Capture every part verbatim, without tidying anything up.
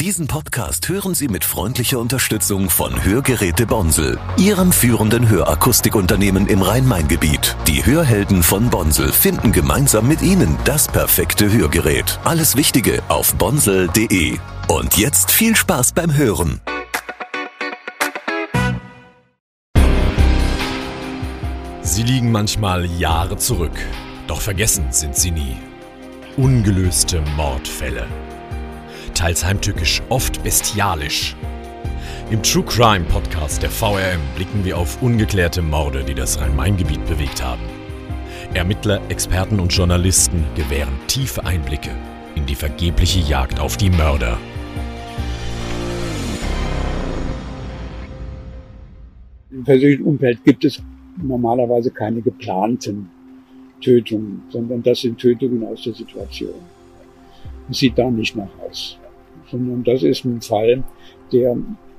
Diesen Podcast hören Sie mit freundlicher Unterstützung von Hörgeräte Bonsel, Ihrem führenden Hörakustikunternehmen im Rhein-Main-Gebiet. Die Hörhelden von Bonsel finden gemeinsam mit Ihnen das perfekte Hörgerät. Alles Wichtige auf bonsel punkt de. Und jetzt viel Spaß beim Hören. Sie liegen manchmal Jahre zurück, doch vergessen sind sie nie. Ungelöste Mordfälle. Teils heimtückisch, oft bestialisch. Im True Crime Podcast der V R M blicken wir auf ungeklärte Morde, die das Rhein-Main-Gebiet bewegt haben. Ermittler, Experten und Journalisten gewähren tiefe Einblicke in die vergebliche Jagd auf die Mörder. Im persönlichen Umfeld gibt es normalerweise keine geplanten Tötungen, sondern das sind Tötungen aus der Situation. Es sieht da nicht nach aus, sondern das ist ein Fall, der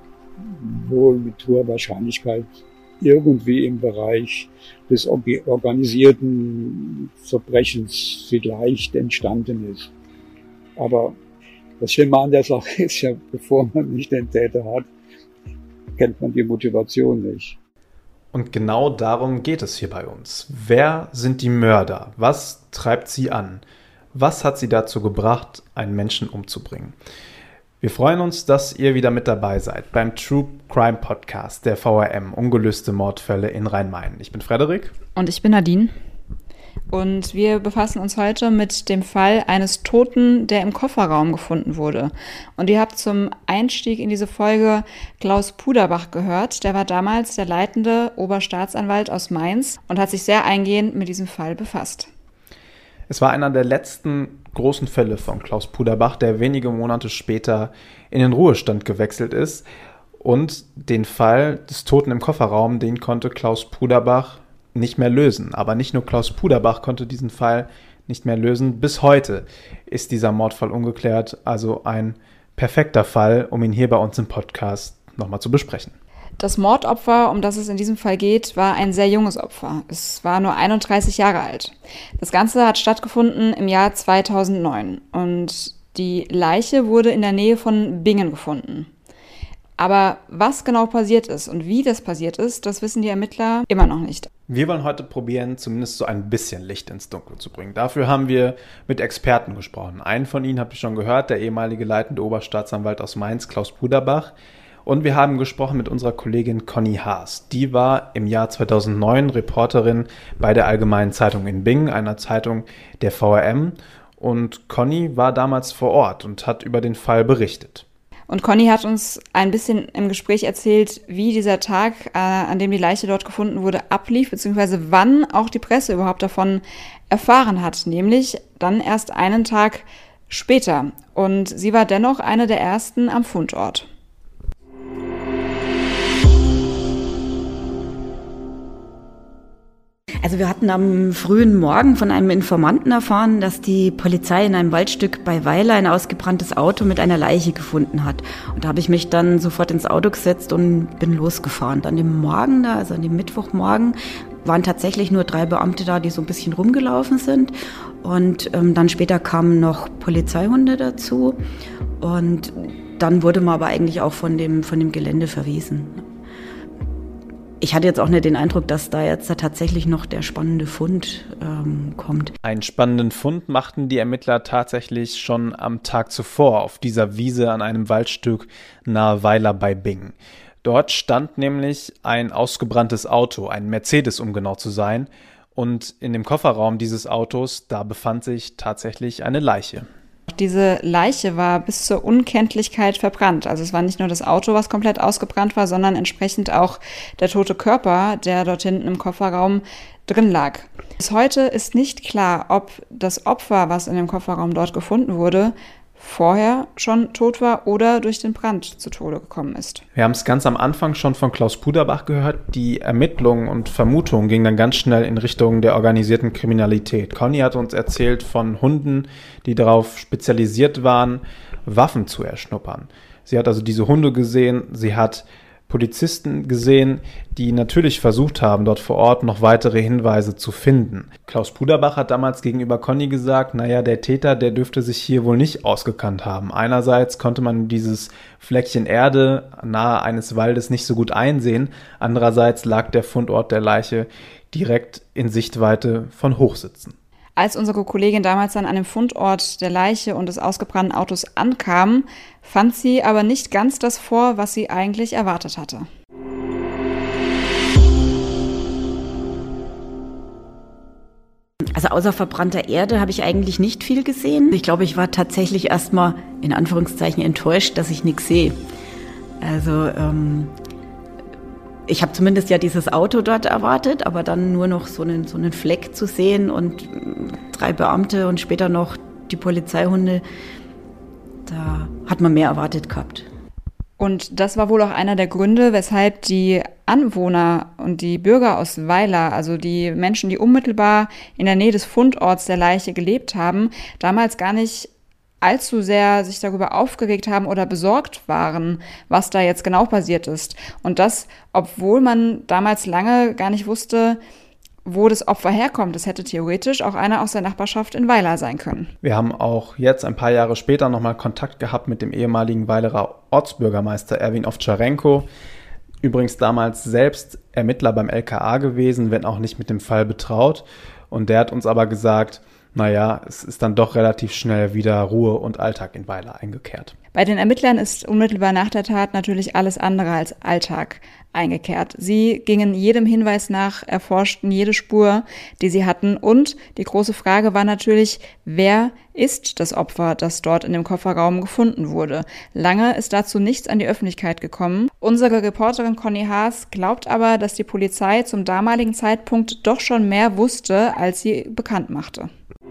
wohl mit hoher Wahrscheinlichkeit irgendwie im Bereich des organisierten Verbrechens vielleicht entstanden ist. Aber das Schlimme an der Sache ist ja, bevor man nicht den Täter hat, kennt man die Motivation nicht. Und genau darum geht es hier bei uns. Wer sind die Mörder? Was treibt sie an? Was hat sie dazu gebracht, einen Menschen umzubringen? Wir freuen uns, dass ihr wieder mit dabei seid beim True Crime Podcast der V R M, ungelöste Mordfälle in Rhein-Main. Ich bin Frederik. Und ich bin Nadine. Und wir befassen uns heute mit dem Fall eines Toten, der im Kofferraum gefunden wurde. Und ihr habt zum Einstieg in diese Folge Klaus Puderbach gehört. Der war damals der leitende Oberstaatsanwalt aus Mainz und hat sich sehr eingehend mit diesem Fall befasst. Es war einer der letzten großen Fälle von Klaus Puderbach, der wenige Monate später in den Ruhestand gewechselt ist. Und den Fall des Toten im Kofferraum, den konnte Klaus Puderbach nicht mehr lösen. Aber nicht nur Klaus Puderbach konnte diesen Fall nicht mehr lösen. Bis heute ist dieser Mordfall ungeklärt. Also ein perfekter Fall, um ihn hier bei uns im Podcast nochmal zu besprechen. Das Mordopfer, um das es in diesem Fall geht, war ein sehr junges Opfer. Es war nur einunddreißig Jahre alt. Das Ganze hat stattgefunden im Jahr zweitausendneun und die Leiche wurde in der Nähe von Bingen gefunden. Aber was genau passiert ist und wie das passiert ist, das wissen die Ermittler immer noch nicht. Wir wollen heute probieren, zumindest so ein bisschen Licht ins Dunkel zu bringen. Dafür haben wir mit Experten gesprochen. Einen von ihnen habt ihr schon gehört, der ehemalige leitende Oberstaatsanwalt aus Mainz, Klaus Puderbach. Und wir haben gesprochen mit unserer Kollegin Conny Haas. Die war im Jahr zweitausendneun Reporterin bei der Allgemeinen Zeitung in Bingen, einer Zeitung der V R M. Und Conny war damals vor Ort und hat über den Fall berichtet. Und Conny hat uns ein bisschen im Gespräch erzählt, wie dieser Tag, äh, an dem die Leiche dort gefunden wurde, ablief, beziehungsweise wann auch die Presse überhaupt davon erfahren hat, nämlich dann erst einen Tag später. Und sie war dennoch eine der ersten am Fundort. Also wir hatten am frühen Morgen von einem Informanten erfahren, dass die Polizei in einem Waldstück bei Weiler ein ausgebranntes Auto mit einer Leiche gefunden hat. Und da habe ich mich dann sofort ins Auto gesetzt und bin losgefahren. An dem Morgen da, also an dem Mittwochmorgen, waren tatsächlich nur drei Beamte da, die so ein bisschen rumgelaufen sind. Und ähm, dann später kamen noch Polizeihunde dazu. Und dann wurde man aber eigentlich auch von dem, von dem Gelände verwiesen. Ich hatte jetzt auch nicht den Eindruck, dass da jetzt da tatsächlich noch der spannende Fund ähm, kommt. Einen spannenden Fund machten die Ermittler tatsächlich schon am Tag zuvor auf dieser Wiese an einem Waldstück nahe Weiler bei Bingen. Dort stand nämlich ein ausgebranntes Auto, ein Mercedes, um genau zu sein. Und in dem Kofferraum dieses Autos, da befand sich tatsächlich eine Leiche. Diese Leiche war bis zur Unkenntlichkeit verbrannt. Also es war nicht nur das Auto, was komplett ausgebrannt war, sondern entsprechend auch der tote Körper, der dort hinten im Kofferraum drin lag. Bis heute ist nicht klar, ob das Opfer, was in dem Kofferraum dort gefunden wurde, vorher schon tot war oder durch den Brand zu Tode gekommen ist. Wir haben es ganz am Anfang schon von Klaus Puderbach gehört. Die Ermittlungen und Vermutungen gingen dann ganz schnell in Richtung der organisierten Kriminalität. Conny hat uns erzählt von Hunden, die darauf spezialisiert waren, Waffen zu erschnuppern. Sie hat also diese Hunde gesehen, sie hat Polizisten gesehen, die natürlich versucht haben, dort vor Ort noch weitere Hinweise zu finden. Klaus Puderbach hat damals gegenüber Conny gesagt, naja, der Täter, der dürfte sich hier wohl nicht ausgekannt haben. Einerseits konnte man dieses Fleckchen Erde nahe eines Waldes nicht so gut einsehen, andererseits lag der Fundort der Leiche direkt in Sichtweite von Hochsitzen. Als unsere Kollegin damals dann an dem Fundort der Leiche und des ausgebrannten Autos ankam, fand sie aber nicht ganz das vor, was sie eigentlich erwartet hatte. Also außer verbrannter Erde habe ich eigentlich nicht viel gesehen. Ich glaube, ich war tatsächlich erstmal in Anführungszeichen enttäuscht, dass ich nichts sehe. Also ähm, ich habe zumindest ja dieses Auto dort erwartet, aber dann nur noch so einen, so einen Fleck zu sehen und drei Beamte und später noch die Polizeihunde, da hat man mehr erwartet gehabt. Und das war wohl auch einer der Gründe, weshalb die Anwohner und die Bürger aus Weiler, also die Menschen, die unmittelbar in der Nähe des Fundorts der Leiche gelebt haben, damals gar nicht allzu sehr sich darüber aufgeregt haben oder besorgt waren, was da jetzt genau passiert ist. Und das, obwohl man damals lange gar nicht wusste, wo das Opfer herkommt. Es hätte theoretisch auch einer aus der Nachbarschaft in Weiler sein können. Wir haben auch jetzt ein paar Jahre später nochmal Kontakt gehabt mit dem ehemaligen Weilerer Ortsbürgermeister Erwin Ovtczarenko. Übrigens damals selbst Ermittler beim L K A gewesen, wenn auch nicht mit dem Fall betraut. Und der hat uns aber gesagt, naja, es ist dann doch relativ schnell wieder Ruhe und Alltag in Weiler eingekehrt. Bei den Ermittlern ist unmittelbar nach der Tat natürlich alles andere als Alltag eingekehrt. Sie gingen jedem Hinweis nach, erforschten jede Spur, die sie hatten. Und die große Frage war natürlich, wer ist das Opfer, das dort in dem Kofferraum gefunden wurde? Lange ist dazu nichts an die Öffentlichkeit gekommen. Unsere Reporterin Conny Haas glaubt aber, dass die Polizei zum damaligen Zeitpunkt doch schon mehr wusste, als sie bekannt machte.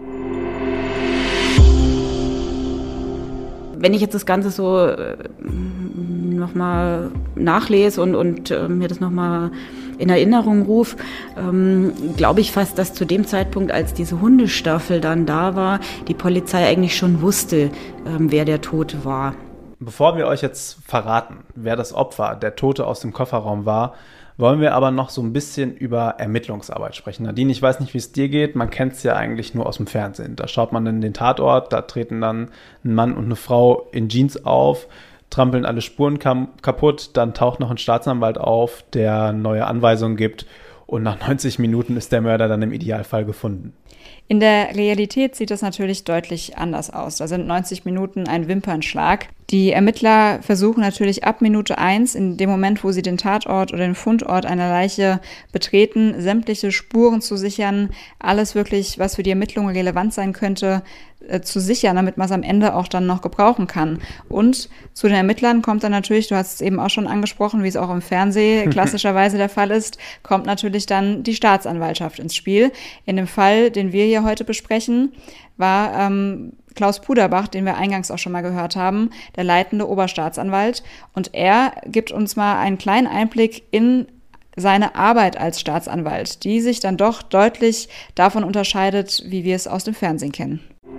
Wenn ich jetzt das Ganze so äh, nochmal nachlese und, und äh, mir das nochmal in Erinnerung rufe, ähm, glaube ich fast, dass zu dem Zeitpunkt, als diese Hundestaffel dann da war, die Polizei eigentlich schon wusste, ähm, wer der Tote war. Bevor wir euch jetzt verraten, wer das Opfer, der Tote aus dem Kofferraum war, wollen wir aber noch so ein bisschen über Ermittlungsarbeit sprechen. Nadine, ich weiß nicht, wie es dir geht, man kennt es ja eigentlich nur aus dem Fernsehen. Da schaut man in den Tatort, da treten dann ein Mann und eine Frau in Jeans auf, trampeln alle Spuren kam- kaputt, dann taucht noch ein Staatsanwalt auf, der neue Anweisungen gibt und nach neunzig Minuten ist der Mörder dann im Idealfall gefunden. In der Realität sieht das natürlich deutlich anders aus. Da sind neunzig Minuten ein Wimpernschlag. Die Ermittler versuchen natürlich ab Minute eins, in dem Moment, wo sie den Tatort oder den Fundort einer Leiche betreten, sämtliche Spuren zu sichern, alles wirklich, was für die Ermittlungen relevant sein könnte, äh, zu sichern, damit man es am Ende auch dann noch gebrauchen kann. Und zu den Ermittlern kommt dann natürlich, du hast es eben auch schon angesprochen, wie es auch im Fernsehen klassischerweise der Fall ist, kommt natürlich dann die Staatsanwaltschaft ins Spiel. In dem Fall, den wir hier heute besprechen, war ähm, Klaus Puderbach, den wir eingangs auch schon mal gehört haben, der leitende Oberstaatsanwalt. Und er gibt uns mal einen kleinen Einblick in seine Arbeit als Staatsanwalt, die sich dann doch deutlich davon unterscheidet, wie wir es aus dem Fernsehen kennen.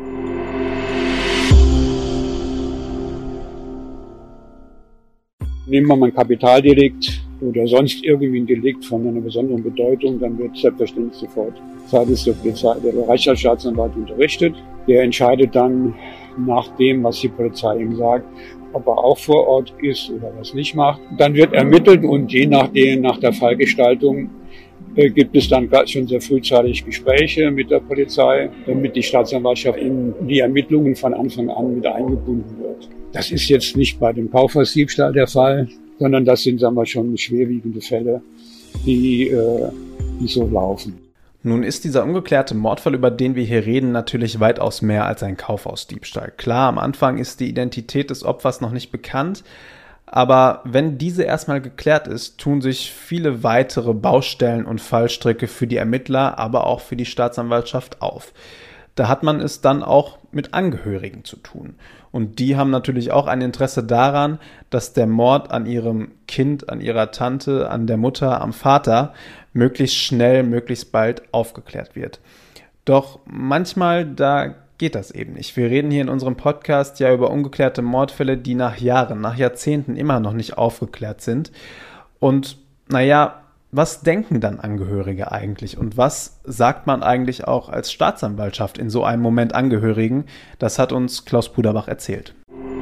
Nehmen wir mal ein Kapitaldelikt oder sonst irgendwie ein Delikt von einer besonderen Bedeutung, dann wird selbstverständlich sofort seitens der Polizei der Bereichsstaatsanwalt unterrichtet. Der entscheidet dann nach dem, was die Polizei ihm sagt, ob er auch vor Ort ist oder was nicht macht. Dann wird ermittelt und je nachdem, nach der Fallgestaltung äh, gibt es dann schon sehr frühzeitig Gespräche mit der Polizei, damit die Staatsanwaltschaft in die Ermittlungen von Anfang an mit eingebunden wird. Das ist jetzt nicht bei dem Kaufhausdiebstahl der Fall, sondern das sind, sagen wir schon, schwerwiegende Fälle, die, äh, die so laufen. Nun ist dieser ungeklärte Mordfall, über den wir hier reden, natürlich weitaus mehr als ein Kaufhausdiebstahl. Klar, am Anfang ist die Identität des Opfers noch nicht bekannt, aber wenn diese erstmal geklärt ist, tun sich viele weitere Baustellen und Fallstricke für die Ermittler, aber auch für die Staatsanwaltschaft auf. Da hat man es dann auch mit Angehörigen zu tun. Und die haben natürlich auch ein Interesse daran, dass der Mord an ihrem Kind, an ihrer Tante, an der Mutter, am Vater möglichst schnell, möglichst bald aufgeklärt wird. Doch manchmal, da geht das eben nicht. Wir reden hier in unserem Podcast ja über ungeklärte Mordfälle, die nach Jahren, nach Jahrzehnten immer noch nicht aufgeklärt sind. Und naja, was denken dann Angehörige eigentlich und was sagt man eigentlich auch als Staatsanwaltschaft in so einem Moment Angehörigen? Das hat uns Klaus Puderbach erzählt.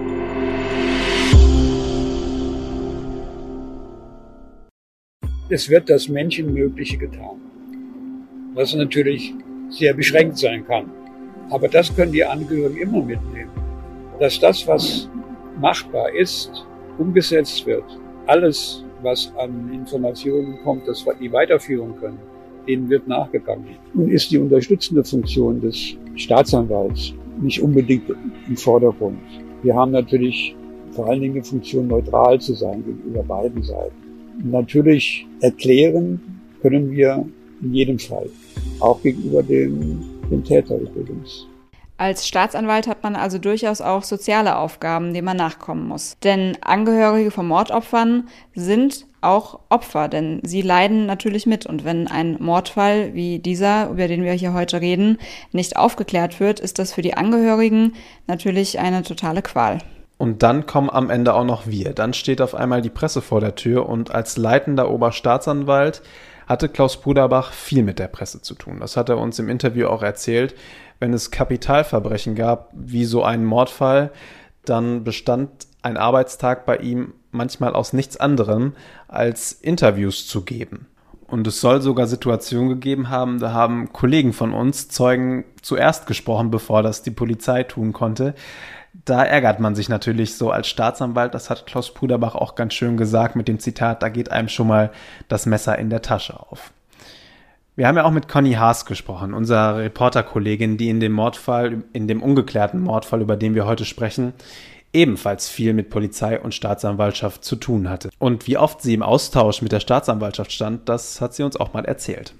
Es wird das Menschenmögliche getan, was natürlich sehr beschränkt sein kann. Aber das können die Angehörigen immer mitnehmen, dass das, was machbar ist, umgesetzt wird. Alles, was an Informationen kommt, das die weiterführen können, denen wird nachgegangen. Nun ist die unterstützende Funktion des Staatsanwalts nicht unbedingt im Vordergrund. Wir haben natürlich vor allen Dingen die Funktion, neutral zu sein gegenüber beiden Seiten. Und natürlich erklären können wir in jedem Fall, auch gegenüber dem, dem Täter übrigens. Als Staatsanwalt hat man also durchaus auch soziale Aufgaben, denen man nachkommen muss. Denn Angehörige von Mordopfern sind auch Opfer, denn sie leiden natürlich mit. Und wenn ein Mordfall wie dieser, über den wir hier heute reden, nicht aufgeklärt wird, ist das für die Angehörigen natürlich eine totale Qual. Und dann kommen am Ende auch noch wir. Dann steht auf einmal die Presse vor der Tür und als leitender Oberstaatsanwalt hatte Klaus Puderbach viel mit der Presse zu tun. Das hat er uns im Interview auch erzählt. Wenn es Kapitalverbrechen gab, wie so einen Mordfall, dann bestand ein Arbeitstag bei ihm manchmal aus nichts anderem, als Interviews zu geben. Und es soll sogar Situationen gegeben haben, da haben Kollegen von uns, Zeugen, zuerst gesprochen, bevor das die Polizei tun konnte. Da ärgert man sich natürlich so als Staatsanwalt, das hat Klaus Puderbach auch ganz schön gesagt mit dem Zitat, da geht einem schon mal das Messer in der Tasche auf. Wir haben ja auch mit Conny Haas gesprochen, unserer Reporterkollegin, die in dem Mordfall, in dem ungeklärten Mordfall, über den wir heute sprechen, ebenfalls viel mit Polizei und Staatsanwaltschaft zu tun hatte. Und wie oft sie im Austausch mit der Staatsanwaltschaft stand, das hat sie uns auch mal erzählt.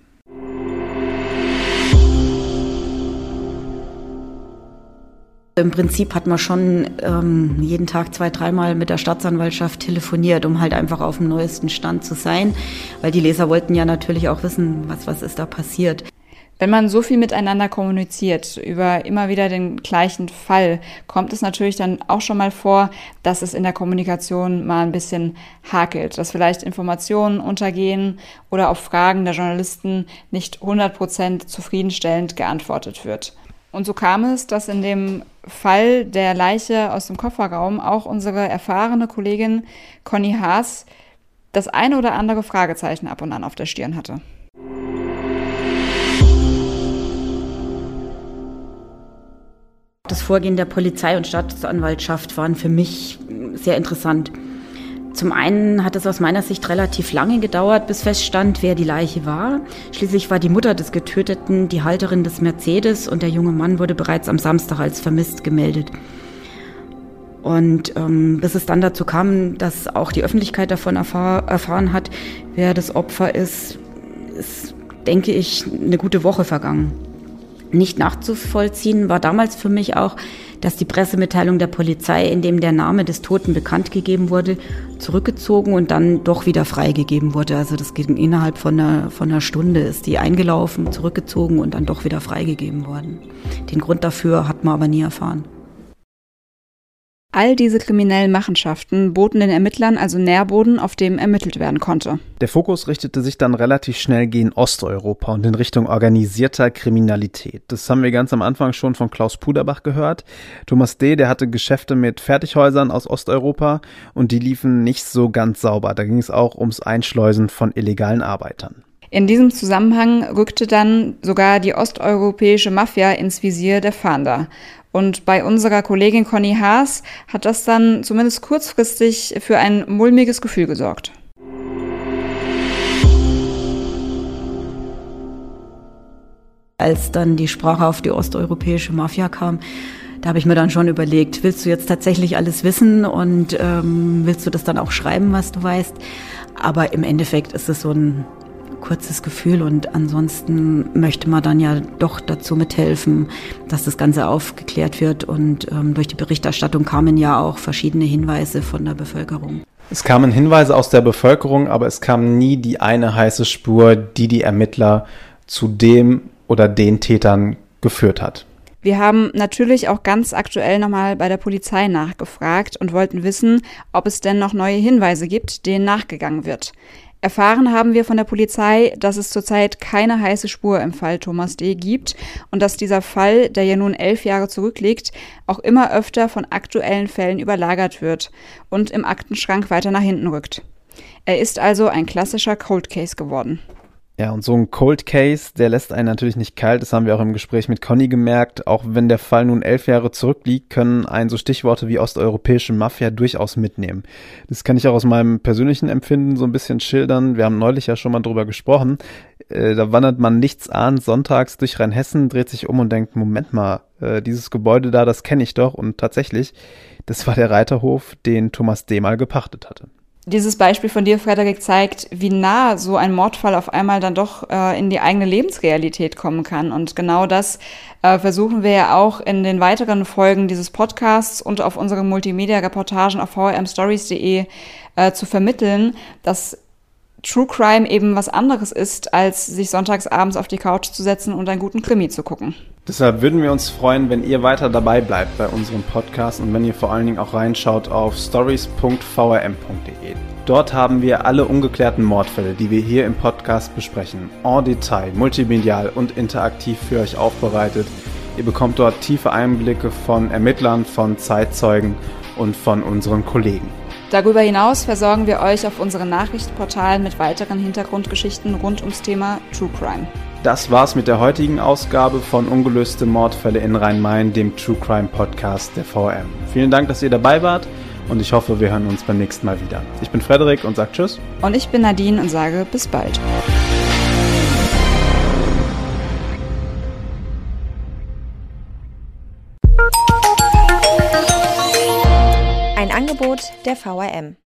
Im Prinzip hat man schon ähm, jeden Tag zwei, dreimal mit der Staatsanwaltschaft telefoniert, um halt einfach auf dem neuesten Stand zu sein, weil die Leser wollten ja natürlich auch wissen, was, was ist da passiert. Wenn man so viel miteinander kommuniziert, über immer wieder den gleichen Fall, kommt es natürlich dann auch schon mal vor, dass es in der Kommunikation mal ein bisschen hakelt, dass vielleicht Informationen untergehen oder auf Fragen der Journalisten nicht hundert Prozent zufriedenstellend geantwortet wird. Und so kam es, dass in dem Fall der Leiche aus dem Kofferraum auch unsere erfahrene Kollegin Conny Haas das eine oder andere Fragezeichen ab und an auf der Stirn hatte. Das Vorgehen der Polizei und Staatsanwaltschaft waren für mich sehr interessant. Zum einen hat es aus meiner Sicht relativ lange gedauert, bis feststand, wer die Leiche war. Schließlich war die Mutter des Getöteten die Halterin des Mercedes und der junge Mann wurde bereits am Samstag als vermisst gemeldet. Und ähm, bis es dann dazu kam, dass auch die Öffentlichkeit davon erfahr- erfahren hat, wer das Opfer ist, ist, denke ich, eine gute Woche vergangen. Nicht nachzuvollziehen war damals für mich auch, dass die Pressemitteilung der Polizei, in dem der Name des Toten bekannt gegeben wurde, zurückgezogen und dann doch wieder freigegeben wurde. Also das ging innerhalb von einer, von einer Stunde, ist die eingelaufen, zurückgezogen und dann doch wieder freigegeben worden. Den Grund dafür hat man aber nie erfahren. All diese kriminellen Machenschaften boten den Ermittlern also Nährboden, auf dem ermittelt werden konnte. Der Fokus richtete sich dann relativ schnell gegen Osteuropa und in Richtung organisierter Kriminalität. Das haben wir ganz am Anfang schon von Klaus Puderbach gehört. Thomas D., der hatte Geschäfte mit Fertighäusern aus Osteuropa und die liefen nicht so ganz sauber. Da ging es auch ums Einschleusen von illegalen Arbeitern. In diesem Zusammenhang rückte dann sogar die osteuropäische Mafia ins Visier der Fahnder. Und bei unserer Kollegin Conny Haas hat das dann zumindest kurzfristig für ein mulmiges Gefühl gesorgt. Als dann die Sprache auf die osteuropäische Mafia kam, da habe ich mir dann schon überlegt, willst du jetzt tatsächlich alles wissen und ähm, willst du das dann auch schreiben, was du weißt? Aber im Endeffekt ist es so ein kurzes Gefühl und ansonsten möchte man dann ja doch dazu mithelfen, dass das Ganze aufgeklärt wird und ähm, durch die Berichterstattung kamen ja auch verschiedene Hinweise von der Bevölkerung. Es kamen Hinweise aus der Bevölkerung, aber es kam nie die eine heiße Spur, die die Ermittler zu dem oder den Tätern geführt hat. Wir haben natürlich auch ganz aktuell nochmal bei der Polizei nachgefragt und wollten wissen, ob es denn noch neue Hinweise gibt, denen nachgegangen wird. Erfahren haben wir von der Polizei, dass es zurzeit keine heiße Spur im Fall Thomas D. gibt und dass dieser Fall, der ja nun elf Jahre zurückliegt, auch immer öfter von aktuellen Fällen überlagert wird und im Aktenschrank weiter nach hinten rückt. Er ist also ein klassischer Cold Case geworden. Ja, und so ein Cold Case, der lässt einen natürlich nicht kalt. Das haben wir auch im Gespräch mit Conny gemerkt. Auch wenn der Fall nun elf Jahre zurückliegt, können einen so Stichworte wie osteuropäische Mafia durchaus mitnehmen. Das kann ich auch aus meinem persönlichen Empfinden so ein bisschen schildern. Wir haben neulich ja schon mal drüber gesprochen. Äh, da wandert man nichtsahnend sonntags durch Rheinhessen, dreht sich um und denkt, Moment mal, äh, dieses Gebäude da, das kenne ich doch. Und tatsächlich, das war der Reiterhof, den Thomas D. mal gepachtet hatte. Dieses Beispiel von dir, Frederik, zeigt, wie nah so ein Mordfall auf einmal dann doch äh, in die eigene Lebensrealität kommen kann. Und genau das äh, versuchen wir ja auch in den weiteren Folgen dieses Podcasts und auf unseren Multimedia-Reportagen auf v r m stories punkt d e äh, zu vermitteln, dass True Crime eben was anderes ist, als sich sonntags abends auf die Couch zu setzen und einen guten Krimi zu gucken. Deshalb würden wir uns freuen, wenn ihr weiter dabei bleibt bei unserem Podcast und wenn ihr vor allen Dingen auch reinschaut auf stories punkt v r m punkt d e. Dort haben wir alle ungeklärten Mordfälle, die wir hier im Podcast besprechen, en Detail, multimedial und interaktiv für euch aufbereitet. Ihr bekommt dort tiefe Einblicke von Ermittlern, von Zeitzeugen und von unseren Kollegen. Darüber hinaus versorgen wir euch auf unseren Nachrichtenportalen mit weiteren Hintergrundgeschichten rund ums Thema True Crime. Das war's mit der heutigen Ausgabe von Ungelöste Mordfälle in Rhein-Main, dem True Crime Podcast der V R M. Vielen Dank, dass ihr dabei wart und ich hoffe, wir hören uns beim nächsten Mal wieder. Ich bin Frederik und sage Tschüss. Und ich bin Nadine und sage bis bald. Ein Angebot der V R M.